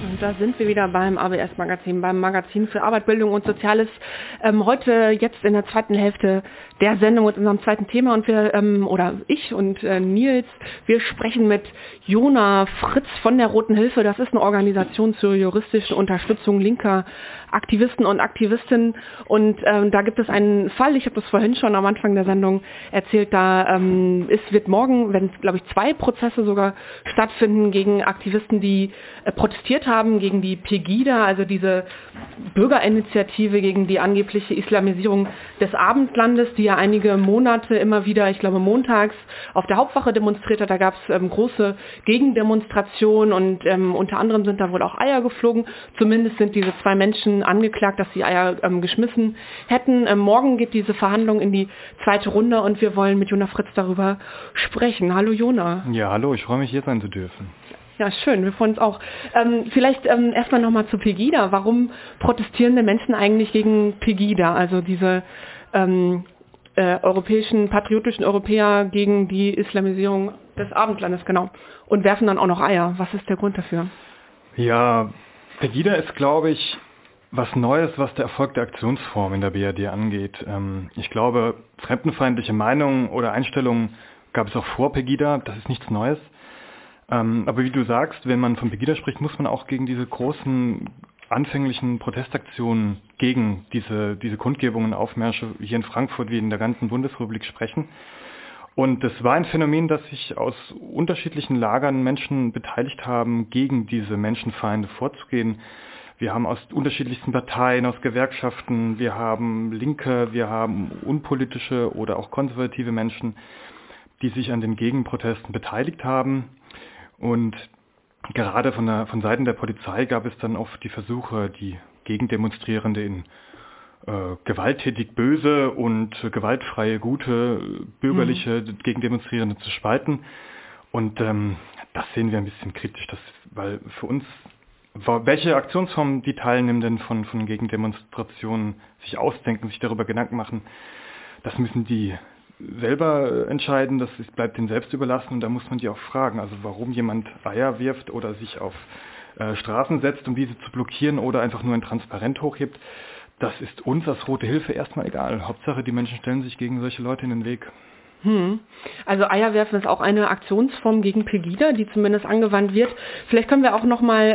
Und da sind wir wieder beim ABS-Magazin, beim Magazin für Arbeit, Bildung und Soziales. Heute jetzt in der zweiten Hälfte der Sendung mit unserem zweiten Thema. Und wir, oder ich und Nils, wir sprechen mit Jona Fritz von der Roten Hilfe. Das ist eine Organisation zur juristischen Unterstützung linker Aktivisten und Aktivistinnen. Und da gibt es einen Fall, ich habe das vorhin schon am Anfang der Sendung erzählt, es wird morgen, wenn glaube ich 2 Prozesse sogar stattfinden gegen Aktivisten, die protestiert haben gegen die Pegida, also diese Bürgerinitiative gegen die angebliche Islamisierung des Abendlandes, die ja einige Monate immer wieder, ich glaube montags, auf der Hauptwache demonstriert hat. Da gab es große Gegendemonstrationen und unter anderem sind da wohl auch Eier geflogen. Zumindest sind diese 2 Menschen angeklagt, dass sie Eier geschmissen hätten. Morgen geht diese Verhandlung in die zweite Runde und wir wollen mit Jona Fritz darüber sprechen. Hallo Jona. Ja, hallo, ich freue mich hier sein zu dürfen. Ja, schön, wir freuen uns auch. Vielleicht erstmal nochmal zu Pegida. Warum protestieren denn Menschen eigentlich gegen Pegida, also diese europäischen, patriotischen Europäer gegen die Islamisierung des Abendlandes, genau, und werfen dann auch noch Eier? Was ist der Grund dafür? Ja, Pegida ist, glaube ich, was Neues, was der Erfolg der Aktionsform in der BRD angeht. Ich glaube, fremdenfeindliche Meinungen oder Einstellungen gab es auch vor Pegida, das ist nichts Neues. Aber wie du sagst, wenn man von Pegida spricht, muss man auch gegen diese großen anfänglichen Protestaktionen gegen diese Kundgebungen, Aufmärsche hier in Frankfurt wie in der ganzen Bundesrepublik sprechen. Und es war ein Phänomen, dass sich aus unterschiedlichen Lagern Menschen beteiligt haben, gegen diese Menschenfeinde vorzugehen. Wir haben aus unterschiedlichsten Parteien, aus Gewerkschaften, wir haben Linke, wir haben unpolitische oder auch konservative Menschen, die sich an den Gegenprotesten beteiligt haben. Und gerade von Seiten der Polizei gab es dann oft die Versuche, die Gegendemonstrierende in gewalttätig böse und gewaltfreie, gute, bürgerliche Gegendemonstrierende zu spalten. Und das sehen wir ein bisschen kritisch, weil für uns, welche Aktionsformen die Teilnehmenden von Gegendemonstrationen sich ausdenken, sich darüber Gedanken machen, das müssen die selber entscheiden, das bleibt ihnen selbst überlassen und da muss man die auch fragen, also warum jemand Eier wirft oder sich auf Straßen setzt, um diese zu blockieren oder einfach nur ein Transparent hochhebt, das ist uns als Rote Hilfe erstmal egal. Hauptsache, die Menschen stellen sich gegen solche Leute in den Weg. Also Eierwerfen ist auch eine Aktionsform gegen Pegida, die zumindest angewandt wird. Vielleicht können wir auch noch mal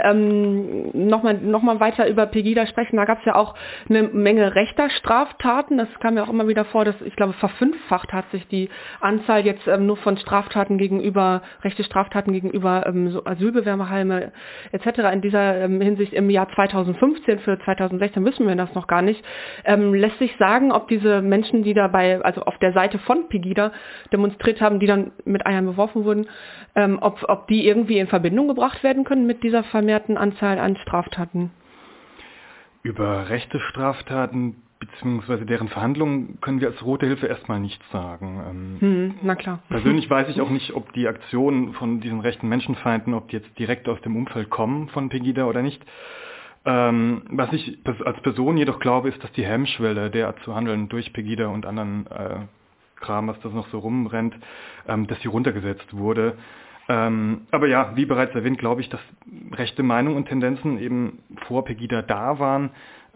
weiter über Pegida sprechen. Da gab es ja auch eine Menge rechter Straftaten. Das kam ja auch immer wieder vor, dass ich glaube verfünffacht hat sich die Anzahl jetzt nur von Straftaten gegenüber, rechte Straftaten gegenüber so Asylbewerberheime etc. In dieser Hinsicht im Jahr 2015, für 2016 wissen wir das noch gar nicht. Lässt sich sagen, ob diese Menschen, die dabei, also auf der Seite von Pegida demonstriert haben, die dann mit Eiern beworfen wurden, ob die irgendwie in Verbindung gebracht werden können mit dieser vermehrten Anzahl an Straftaten? Über rechte Straftaten bzw. deren Verhandlungen können wir als Rote Hilfe erstmal nichts sagen. Na klar. Persönlich weiß ich auch nicht, ob die Aktionen von diesen rechten Menschenfeinden, ob die jetzt direkt aus dem Umfeld kommen von Pegida oder nicht. Was ich als Person jedoch glaube, ist, dass die Hemmschwelle derart zu handeln durch Pegida und anderen Kram, was das noch so rumrennt, dass sie runtergesetzt wurde. Aber ja, wie bereits erwähnt, glaube ich, dass rechte Meinungen und Tendenzen eben vor Pegida da waren,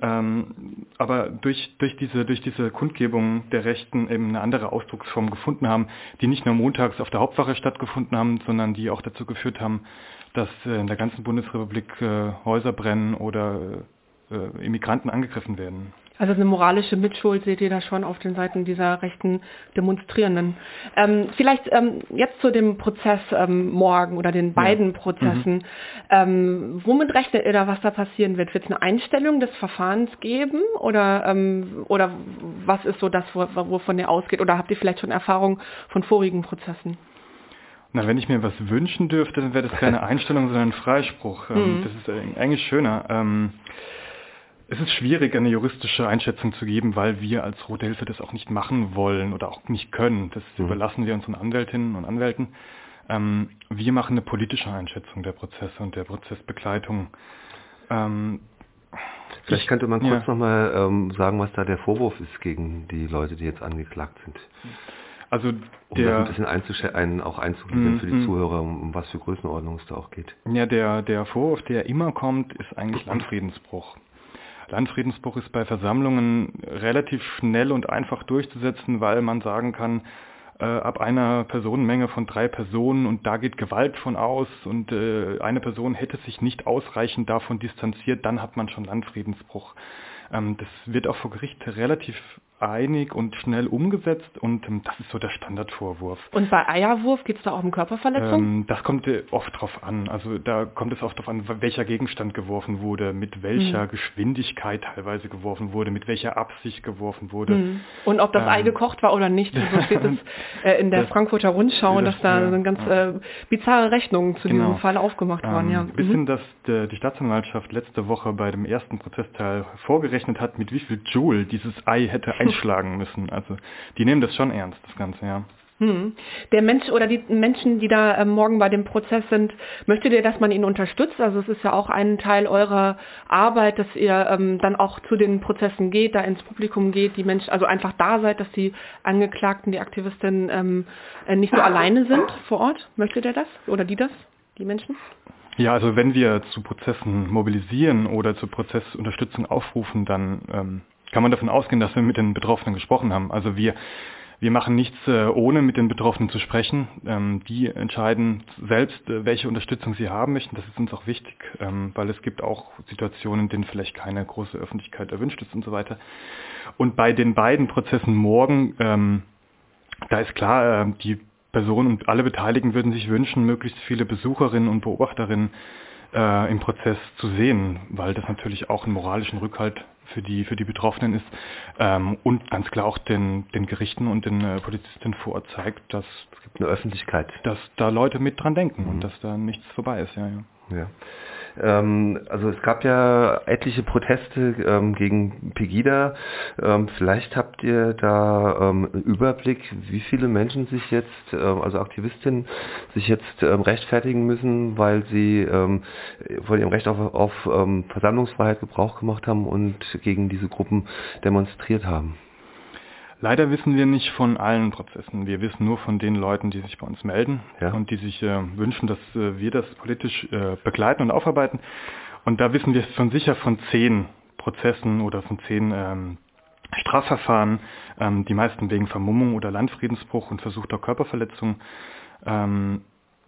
aber durch diese Kundgebung der Rechten eben eine andere Ausdrucksform gefunden haben, die nicht nur montags auf der Hauptwache stattgefunden haben, sondern die auch dazu geführt haben, dass in der ganzen Bundesrepublik Häuser brennen oder Immigranten angegriffen werden. Also eine moralische Mitschuld seht ihr da schon auf den Seiten dieser rechten Demonstrierenden. Vielleicht jetzt zu dem Prozess morgen oder den beiden Prozessen. Womit rechnet ihr da, was da passieren wird? Wird es eine Einstellung des Verfahrens geben oder was ist so das, wovon ihr ausgeht? Oder habt ihr vielleicht schon Erfahrung von vorigen Prozessen? Na, wenn ich mir was wünschen dürfte, dann wäre das keine Einstellung, sondern ein Freispruch. Das ist eigentlich schöner. Es ist schwierig, eine juristische Einschätzung zu geben, weil wir als Rote Hilfe das auch nicht machen wollen oder auch nicht können. Das überlassen wir unseren Anwältinnen und Anwälten. Wir machen eine politische Einschätzung der Prozesse und der Prozessbegleitung. Vielleicht könnte man kurz nochmal sagen, was da der Vorwurf ist gegen die Leute, die jetzt angeklagt sind. Also um das ein bisschen auch einzugliedern für die Zuhörer, um was für Größenordnung es da auch geht. Ja, der Vorwurf, der immer kommt, ist eigentlich Landfriedensbruch. Landfriedensbruch ist bei Versammlungen relativ schnell und einfach durchzusetzen, weil man sagen kann, ab einer Personenmenge von 3 Personen und da geht Gewalt von aus und eine Person hätte sich nicht ausreichend davon distanziert, dann hat man schon Landfriedensbruch. Das wird auch vor Gericht relativ einig und schnell umgesetzt und das ist so der Standardvorwurf. Und bei Eierwurf geht es da auch um Körperverletzung? Das kommt oft drauf an. Also da kommt es oft drauf an, welcher Gegenstand geworfen wurde, mit welcher Geschwindigkeit teilweise geworfen wurde, mit welcher Absicht geworfen wurde. Und ob das Ei gekocht war oder nicht. So steht es in der Frankfurter Rundschau, dass da eine ganz bizarre Rechnungen zu diesem Fall aufgemacht waren. Ja. Bis hin, dass die Staatsanwaltschaft letzte Woche bei dem ersten Prozessteil vorgerechnet hat, mit wie viel Joule dieses Ei hätte einschlagen müssen. Also die nehmen das schon ernst, das Ganze, ja. Der Mensch oder die Menschen, die da morgen bei dem Prozess sind, möchtet ihr, dass man ihn unterstützt? Also es ist ja auch ein Teil eurer Arbeit, dass ihr dann auch zu den Prozessen geht, da ins Publikum geht, die Menschen, also einfach da seid, dass die Angeklagten, die Aktivistinnen nicht so alleine sind vor Ort. Möchtet ihr das? Oder die Menschen? Ja, also wenn wir zu Prozessen mobilisieren oder zur Prozessunterstützung aufrufen, dann kann man davon ausgehen, dass wir mit den Betroffenen gesprochen haben. Also wir machen nichts, ohne mit den Betroffenen zu sprechen. Die entscheiden selbst, welche Unterstützung sie haben möchten. Das ist uns auch wichtig, weil es gibt auch Situationen, in denen vielleicht keine große Öffentlichkeit erwünscht ist und so weiter. Und bei den beiden Prozessen morgen, da ist klar, die Personen und alle Beteiligten würden sich wünschen, möglichst viele Besucherinnen und Beobachterinnen im Prozess zu sehen, weil das natürlich auch einen moralischen Rückhalt für die Betroffenen ist und ganz klar auch den Gerichten und den Polizistinnen vor Ort zeigt, dass es gibt eine Öffentlichkeit, dass da Leute mit dran denken und dass da nichts vorbei ist. Ja. Also es gab ja etliche Proteste gegen Pegida. Vielleicht habt ihr da einen Überblick, wie viele Menschen sich jetzt, also Aktivistinnen, sich jetzt rechtfertigen müssen, weil sie von ihrem Recht auf Versammlungsfreiheit Gebrauch gemacht haben und gegen diese Gruppen demonstriert haben. Leider wissen wir nicht von allen Prozessen. Wir wissen nur von den Leuten, die sich bei uns melden und die sich wünschen, dass wir das politisch begleiten und aufarbeiten. Und da wissen wir schon sicher von 10 Prozessen oder von 10 Strafverfahren, die meisten wegen Vermummung oder Landfriedensbruch und versuchter Körperverletzung, von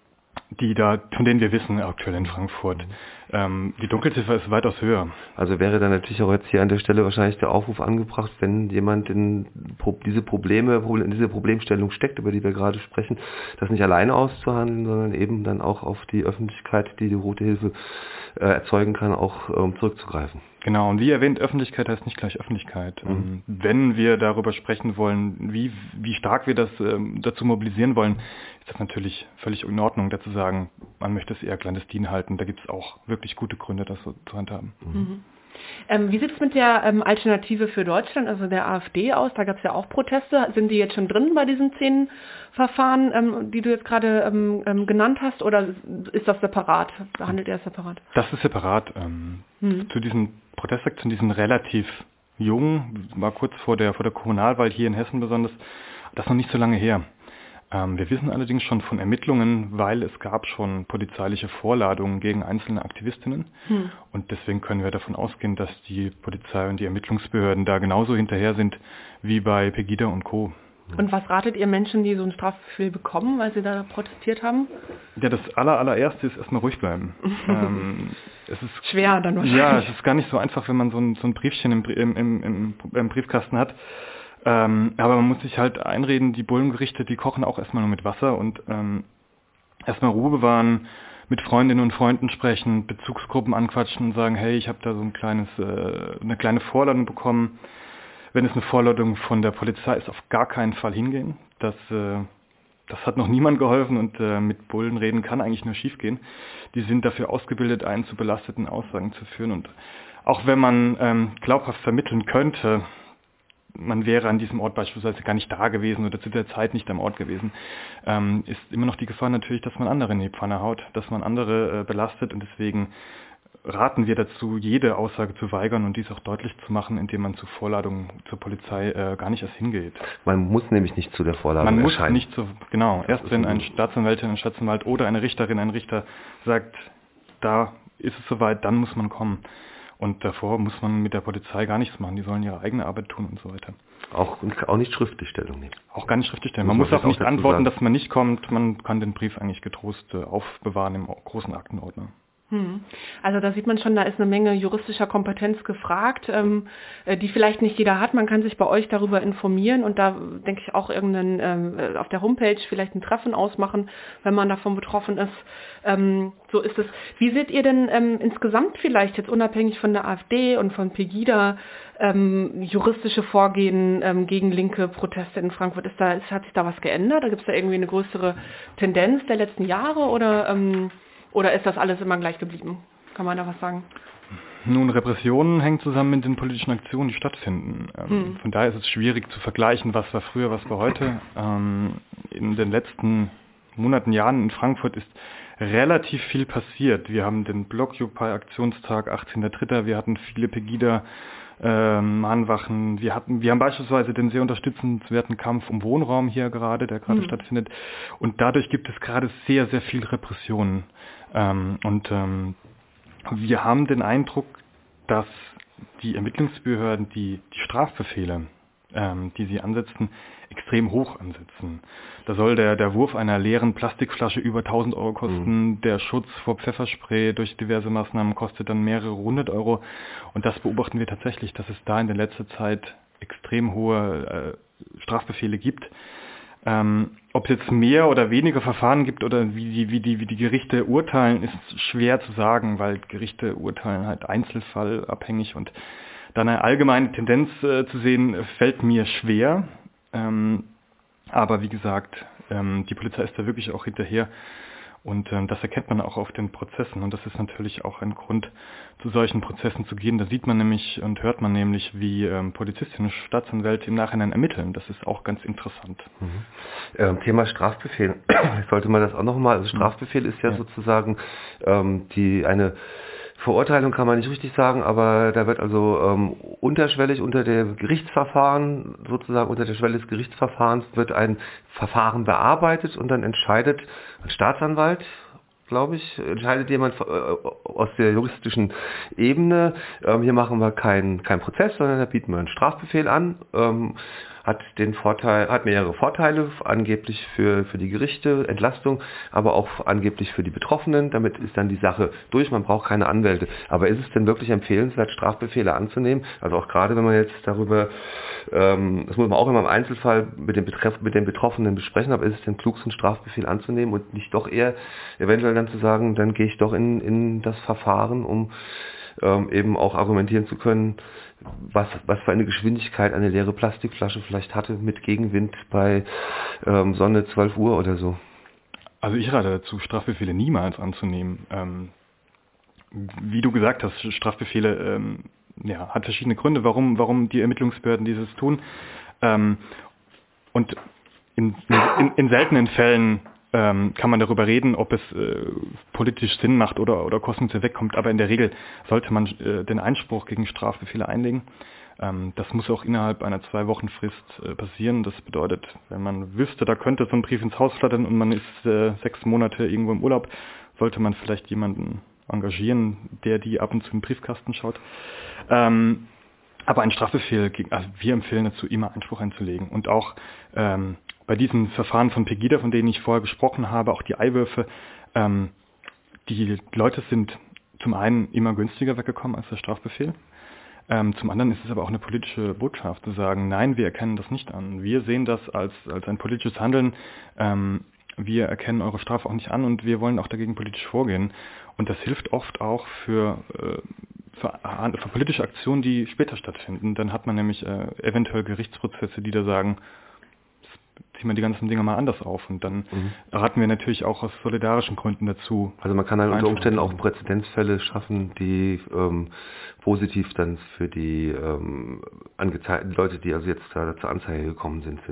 denen wir wissen aktuell in Frankfurt. Die Dunkelziffer ist weitaus höher. Also wäre dann natürlich auch jetzt hier an der Stelle wahrscheinlich der Aufruf angebracht, wenn jemand in diese Problemstellung steckt, über die wir gerade sprechen, das nicht alleine auszuhandeln, sondern eben dann auch auf die Öffentlichkeit, die Rote Hilfe erzeugen kann, auch zurückzugreifen. Genau, und wie erwähnt, Öffentlichkeit heißt nicht gleich Öffentlichkeit. Wenn wir darüber sprechen wollen, wie stark wir das dazu mobilisieren wollen, ist das natürlich völlig in Ordnung, dazu sagen, man möchte es eher clandestin halten. Da gibt es auch wirklich gute Gründe, das so zu handhaben. Wie sieht es mit der Alternative für Deutschland, also der AfD, aus? Da gab es ja auch Proteste. Sind die jetzt schon drin bei diesen 10 Verfahren, die du jetzt gerade genannt hast, oder ist das separat? Behandelt ihr das separat? Das ist separat. Zu diesen Protestaktionen, die sind relativ jung, war kurz vor der Kommunalwahl hier in Hessen besonders. Das ist noch nicht so lange her. Wir wissen allerdings schon von Ermittlungen, weil es gab schon polizeiliche Vorladungen gegen einzelne Aktivistinnen. Und deswegen können wir davon ausgehen, dass die Polizei und die Ermittlungsbehörden da genauso hinterher sind wie bei Pegida und Co. Und was ratet ihr Menschen, die so ein Strafbefehl bekommen, weil sie da protestiert haben? Ja, das allererste ist erstmal ruhig bleiben. Es ist schwer dann wahrscheinlich. Ja, es ist gar nicht so einfach, wenn man so ein Briefchen im Briefkasten hat. Aber man muss sich halt einreden, die Bullengerichte, die kochen auch erstmal nur mit Wasser und erstmal Ruhe bewahren, mit Freundinnen und Freunden sprechen, Bezugsgruppen anquatschen und sagen, hey, ich habe da so eine kleine Vorladung bekommen. Wenn es eine Vorladung von der Polizei ist, auf gar keinen Fall hingehen. Das hat noch niemand geholfen und mit Bullen reden kann eigentlich nur schiefgehen. Die sind dafür ausgebildet, einen zu belasteten Aussagen zu führen. Und auch wenn man glaubhaft vermitteln könnte, man wäre an diesem Ort beispielsweise gar nicht da gewesen oder zu der Zeit nicht am Ort gewesen, ist immer noch die Gefahr natürlich, dass man andere in die Pfanne haut, dass man andere belastet und deswegen raten wir dazu, jede Aussage zu weigern und dies auch deutlich zu machen, indem man zur Vorladung zur Polizei gar nicht erst hingeht. Man muss nämlich nicht zu der Vorladung erscheinen. Man muss nicht genau. Erst wenn eine Staatsanwältin, ein Staatsanwalt oder eine Richterin, ein Richter sagt, da ist es soweit, dann muss man kommen. Und davor muss man mit der Polizei gar nichts machen. Die sollen ihre eigene Arbeit tun und so weiter. Auch nicht schriftlich Stellung nehmen. Auch gar nicht schriftlich stellen. Man muss auch nicht antworten, dass man nicht kommt. Man kann den Brief eigentlich getrost aufbewahren im großen Aktenordner. Also da sieht man schon, da ist eine Menge juristischer Kompetenz gefragt, die vielleicht nicht jeder hat. Man kann sich bei euch darüber informieren und da denke ich auch auf der Homepage vielleicht ein Treffen ausmachen, wenn man davon betroffen ist. So ist es. Wie seht ihr denn insgesamt vielleicht jetzt unabhängig von der AfD und von Pegida juristische Vorgehen gegen linke Proteste in Frankfurt? Hat sich da was geändert? Da gibt es da irgendwie eine größere Tendenz der letzten Jahre oder ist das alles immer gleich geblieben? Kann man da was sagen? Nun, Repressionen hängen zusammen mit den politischen Aktionen, die stattfinden. Von daher ist es schwierig zu vergleichen, was war früher, was war heute. In den letzten Monaten, Jahren in Frankfurt ist relativ viel passiert. Wir haben den Blockupy-Aktionstag 18.03., wir hatten viele Pegida Mahnwachen. Wir haben beispielsweise den sehr unterstützenswerten Kampf um Wohnraum hier gerade, der gerade stattfindet. Und dadurch gibt es gerade sehr, sehr viel Repressionen. Wir haben den Eindruck, dass die Ermittlungsbehörden die Strafbefehle, die sie ansetzen, extrem hoch ansetzen. Da soll der Wurf einer leeren Plastikflasche über 1.000 Euro kosten, der Schutz vor Pfefferspray durch diverse Maßnahmen kostet dann mehrere 100 Euro. Und das beobachten wir tatsächlich, dass es da in der letzten Zeit extrem hohe Strafbefehle gibt. Ob es jetzt mehr oder weniger Verfahren gibt oder wie die Gerichte urteilen, ist schwer zu sagen, weil Gerichte urteilen halt einzelfallabhängig und dann eine allgemeine Tendenz zu sehen, fällt mir schwer. Aber wie gesagt, die Polizei ist da wirklich auch hinterher und das erkennt man auch auf den Prozessen und das ist natürlich auch ein Grund, zu solchen Prozessen zu gehen. Da sieht man nämlich und hört man nämlich, wie Polizistinnen und Staatsanwälte im Nachhinein ermitteln. Das ist auch ganz interessant. Thema Strafbefehl. Sollte man das auch nochmal, also Strafbefehl ist ja sozusagen eine Verurteilung kann man nicht richtig sagen, aber da wird also unterschwellig unter der Gerichtsverfahren, sozusagen unter der Schwelle des Gerichtsverfahrens wird ein Verfahren bearbeitet und dann entscheidet ein Staatsanwalt, glaube ich, entscheidet jemand aus der juristischen Ebene, hier machen wir keinen Prozess, sondern da bieten wir einen Strafbefehl an, hat mehrere Vorteile, angeblich für die Gerichte, Entlastung, aber auch angeblich für die Betroffenen. Damit ist dann die Sache durch, man braucht keine Anwälte. Aber ist es denn wirklich empfehlenswert, Strafbefehle anzunehmen? Also auch gerade, wenn man jetzt darüber, das muss man auch immer im Einzelfall mit den Betroffenen besprechen, aber ist es denn klug, so einen Strafbefehl anzunehmen und nicht doch eher eventuell dann zu sagen, dann gehe ich doch in das Verfahren, um eben auch argumentieren zu können, was für eine Geschwindigkeit eine leere Plastikflasche vielleicht hatte mit Gegenwind bei Sonne 12 Uhr oder so. Also ich rate dazu, Strafbefehle niemals anzunehmen. Wie du gesagt hast, Strafbefehle hat verschiedene Gründe, warum die Ermittlungsbehörden dieses tun. Und in seltenen Fällen kann man darüber reden, ob es politisch Sinn macht oder kostenlos wegkommt, aber in der Regel sollte man den Einspruch gegen Strafbefehle einlegen. Das muss auch innerhalb einer 2-Wochen-Frist passieren. Das bedeutet, wenn man wüsste, da könnte so ein Brief ins Haus flattern und man ist 6 Monate irgendwo im Urlaub, sollte man vielleicht jemanden engagieren, der die ab und zu im Briefkasten schaut. Aber ein Strafbefehl, also wir empfehlen dazu, immer Einspruch einzulegen. Und auch bei diesen Verfahren von Pegida, von denen ich vorher gesprochen habe, auch die Eiwürfe, die Leute sind zum einen immer günstiger weggekommen als der Strafbefehl. Zum anderen ist es aber auch eine politische Botschaft, zu sagen, nein, wir erkennen das nicht an. Wir sehen das als ein politisches Handeln. Wir erkennen eure Strafe auch nicht an und wir wollen auch dagegen politisch vorgehen. Und das hilft oft auch für politische Aktionen, die später stattfinden. Dann hat man nämlich eventuell Gerichtsprozesse, die da sagen, ziehen wir die ganzen Dinge mal anders auf. Und dann raten wir natürlich auch aus solidarischen Gründen dazu. Also man kann dann unter Umständen auch Präzedenzfälle schaffen, die positiv dann für die angezeigten Leute, die also jetzt da zur Anzeige gekommen sind.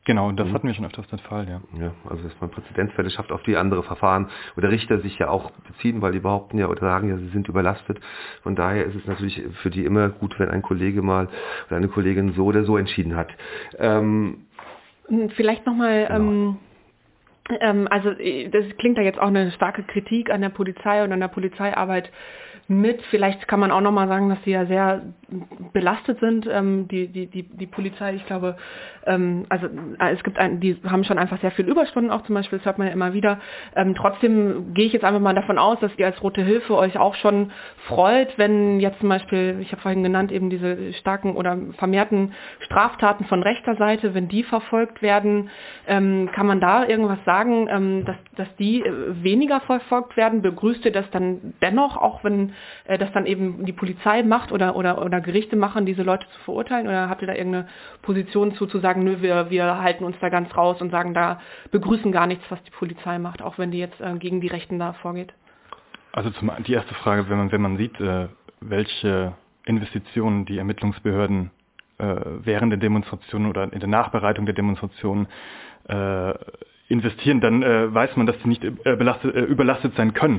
Genau, das hatten wir schon öfters den Fall, ja. Ja, also dass man Präzedenzfälle schafft, auf die andere Verfahren oder Richter sich ja auch beziehen, weil die behaupten ja oder sagen ja, sie sind überlastet. Von daher ist es natürlich für die immer gut, wenn ein Kollege mal oder eine Kollegin so oder so entschieden hat. Vielleicht nochmal, also das klingt ja jetzt auch eine starke Kritik an der Polizei und an der Polizeiarbeit mit. Vielleicht kann man auch nochmal sagen, dass sie ja sehr belastet sind, die Polizei. Ich glaube, also es gibt die haben schon einfach sehr viel Überstunden auch zum Beispiel, das hört man ja immer wieder. Trotzdem gehe ich jetzt einfach mal davon aus, dass ihr als Rote Hilfe euch auch schon freut, wenn jetzt zum Beispiel, ich habe vorhin genannt, eben diese starken oder vermehrten Straftaten von rechter Seite, wenn die verfolgt werden, kann man da irgendwas sagen, dass die weniger verfolgt werden? Begrüßt ihr das dann dennoch, auch wenn das dann eben die Polizei macht oder Gerichte machen, diese Leute zu verurteilen? Oder habt ihr da irgendeine Position zu sagen, nö, wir halten uns da ganz raus und sagen, da begrüßen gar nichts, was die Polizei macht, auch wenn die jetzt gegen die Rechten da vorgeht? Also die erste Frage, wenn man sieht, welche Investitionen die Ermittlungsbehörden während der Demonstration oder in der Nachbereitung der Demonstration investieren, dann weiß man, dass sie nicht überlastet sein können.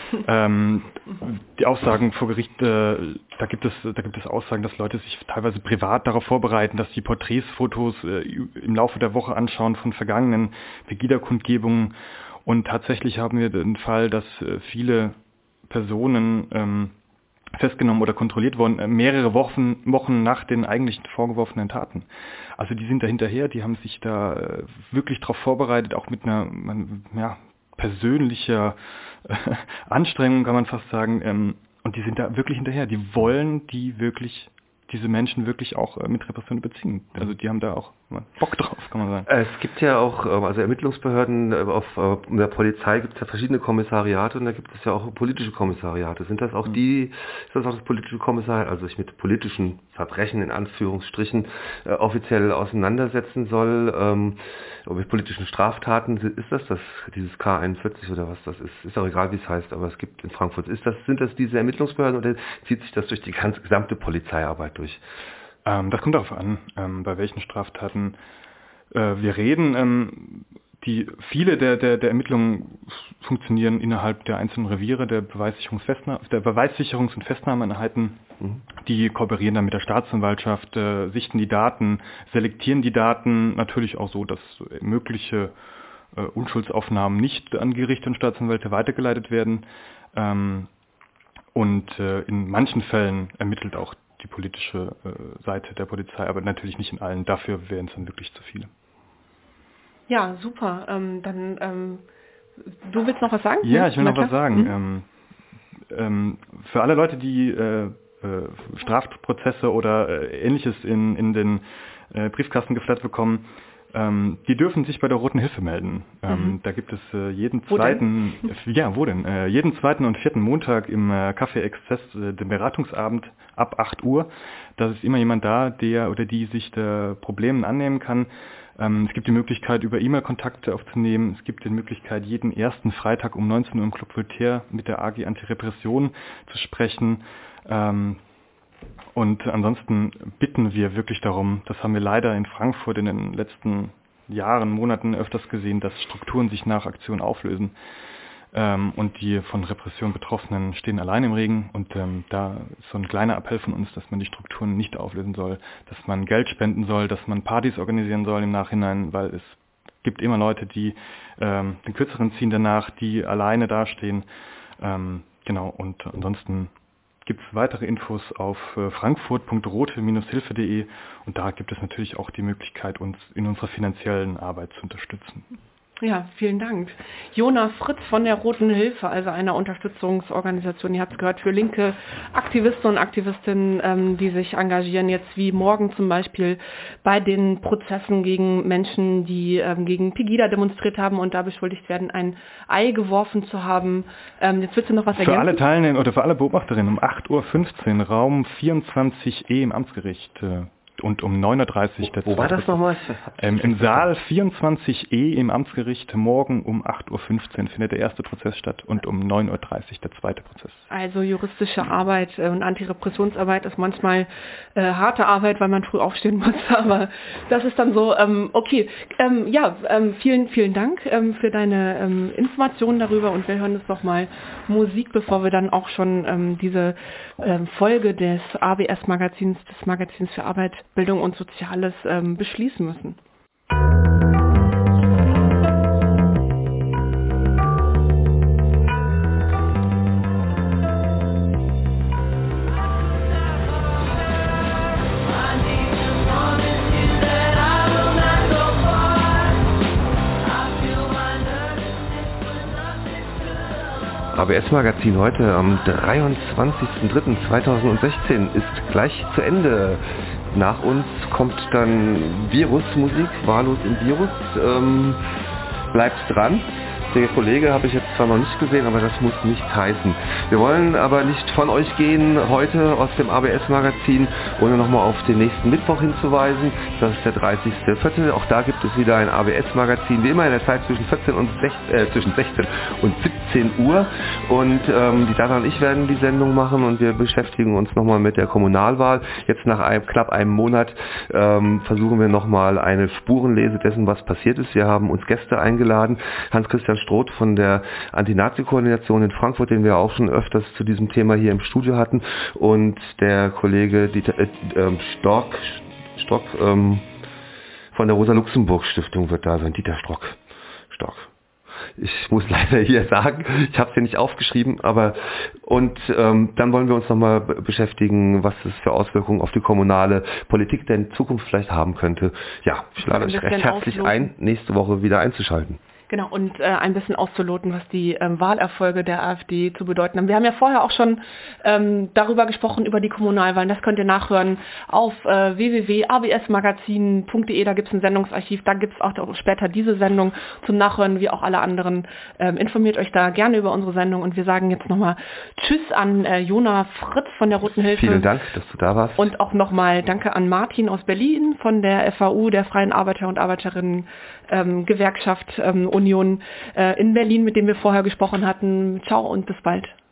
Die Aussagen vor Gericht, da gibt es Aussagen, dass Leute sich teilweise privat darauf vorbereiten, dass sie Porträts, Fotos im Laufe der Woche anschauen von vergangenen Pegida-Kundgebungen. Und tatsächlich haben wir den Fall, dass viele Personen festgenommen oder kontrolliert worden, mehrere Wochen nach den eigentlichen vorgeworfenen Taten. Also die sind da hinterher, die haben sich da wirklich darauf vorbereitet, auch mit einer persönlicher Anstrengung, kann man fast sagen. Und die sind da wirklich hinterher. Die wollen diese Menschen wirklich auch mit Repression beziehen. Also die haben da auch Bock drauf, kann man sagen. Es gibt ja auch, also Ermittlungsbehörden, in der Polizei gibt es ja verschiedene Kommissariate und da gibt es ja auch politische Kommissariate. Ist das auch das politische Kommissariat, also sich mit politischen Verbrechen in Anführungsstrichen offiziell auseinandersetzen soll, mit politischen Straftaten? Ist das dieses K41 oder was das ist? Ist auch egal, wie es heißt, aber es gibt in Frankfurt. Sind das diese Ermittlungsbehörden oder zieht sich das durch die gesamte Polizeiarbeit durch? Das kommt darauf an, bei welchen Straftaten wir reden. Viele der Ermittlungen funktionieren innerhalb der einzelnen Reviere der Beweissicherungs- und Festnahmeeinheiten. Die kooperieren dann mit der Staatsanwaltschaft, sichten die Daten, selektieren die Daten, natürlich auch so, dass mögliche Unschuldsaufnahmen nicht an Gerichte und Staatsanwälte weitergeleitet werden. Und in manchen Fällen ermittelt auch die politische Seite der Polizei, aber natürlich nicht in allen. Dafür wären es dann wirklich zu viele. Ja, super. Du willst noch was sagen? Ja, ich will noch was sagen. Für alle Leute, die Strafprozesse oder Ähnliches in den Briefkasten geflattert bekommen, die dürfen sich bei der Roten Hilfe melden. Da gibt es jeden zweiten und vierten Montag im Café Exzess den Beratungsabend ab 8 Uhr. Da ist immer jemand da, der oder die sich der Problemen annehmen kann. Es gibt die Möglichkeit, über E-Mail Kontakte aufzunehmen. Es gibt die Möglichkeit, jeden ersten Freitag um 19 Uhr im Club Voltaire mit der AG Antirepression zu sprechen. Und ansonsten bitten wir wirklich darum, das haben wir leider in Frankfurt in den letzten Jahren, Monaten öfters gesehen, dass Strukturen sich nach Aktion auflösen und die von Repression Betroffenen stehen allein im Regen. Und da ist so ein kleiner Appell von uns, dass man die Strukturen nicht auflösen soll, dass man Geld spenden soll, dass man Partys organisieren soll im Nachhinein, weil es gibt immer Leute, die den Kürzeren ziehen danach, die alleine dastehen. Genau, und ansonsten gibt es weitere Infos auf frankfurt.rote-hilfe.de und da gibt es natürlich auch die Möglichkeit, uns in unserer finanziellen Arbeit zu unterstützen. Ja, vielen Dank. Jona Fritz von der Roten Hilfe, also einer Unterstützungsorganisation, ihr habt es gehört, für linke Aktivisten und Aktivistinnen, die sich engagieren, jetzt wie morgen zum Beispiel bei den Prozessen gegen Menschen, die gegen Pegida demonstriert haben und da beschuldigt werden, ein Ei geworfen zu haben. Jetzt willst du noch was ergänzen? Für alle Teilnehmer oder für alle Beobachterinnen um 8.15 Uhr, Raum 24E im Amtsgericht. und um 9.30 Uhr. Wo war das nochmal? Im Saal 24e im Amtsgericht. Morgen um 8.15 Uhr findet der erste Prozess statt und um 9.30 Uhr der zweite Prozess. Also juristische Arbeit und Antirepressionsarbeit ist manchmal harte Arbeit, weil man früh aufstehen muss, aber das ist dann so, okay. Vielen, vielen Dank für deine Informationen darüber und wir hören jetzt nochmal Musik, bevor wir dann auch schon diese Folge des ABS-Magazins, des Magazins für Arbeit, Bildung und Soziales beschließen müssen. ABS-Magazin heute am 23.03.2016 ist gleich zu Ende. Nach uns kommt dann Virusmusik, Wahllos im Virus. Bleibt dran. Der Kollege habe ich jetzt zwar noch nicht gesehen, aber das muss nichts heißen. Wir wollen aber nicht von euch gehen heute aus dem ABS-Magazin, ohne nochmal auf den nächsten Mittwoch hinzuweisen. Das ist der 30.04. Auch da gibt es wieder ein ABS-Magazin, wie immer in der Zeit zwischen 16 und 17 Uhr. Und die Dana und ich werden die Sendung machen und wir beschäftigen uns nochmal mit der Kommunalwahl. Jetzt nach knapp einem Monat versuchen wir nochmal eine Spurenlese dessen, was passiert ist. Wir haben uns Gäste eingeladen. Hans-Christian Stroth von der Anti-Nazi-Koordination in Frankfurt, den wir auch schon öfters zu diesem Thema hier im Studio hatten, und der Kollege Dieter Storck von der Rosa-Luxemburg-Stiftung wird da sein. Dieter Storck. Ich muss leider hier sagen, ich habe es hier nicht aufgeschrieben, aber dann wollen wir uns nochmal beschäftigen, was es für Auswirkungen auf die kommunale Politik denn in Zukunft vielleicht haben könnte. Ja, ich lade euch recht herzlich ein, nächste Woche wieder einzuschalten. Genau, und ein bisschen auszuloten, was die Wahlerfolge der AfD zu bedeuten haben. Wir haben ja vorher auch schon darüber gesprochen, über die Kommunalwahlen. Das könnt ihr nachhören auf www.absmagazin.de. Da gibt es ein Sendungsarchiv. Da gibt es auch später diese Sendung zum Nachhören, wie auch alle anderen. Informiert euch da gerne über unsere Sendung. Und wir sagen jetzt nochmal Tschüss an Jona Fritz von der Roten Hilfe. Vielen Dank, dass du da warst. Und auch nochmal Danke an Martin aus Berlin von der FAU, der Freien Arbeiter- und Arbeiterinnen Gewerkschaft Union in Berlin, mit dem wir vorher gesprochen hatten. Ciao und bis bald.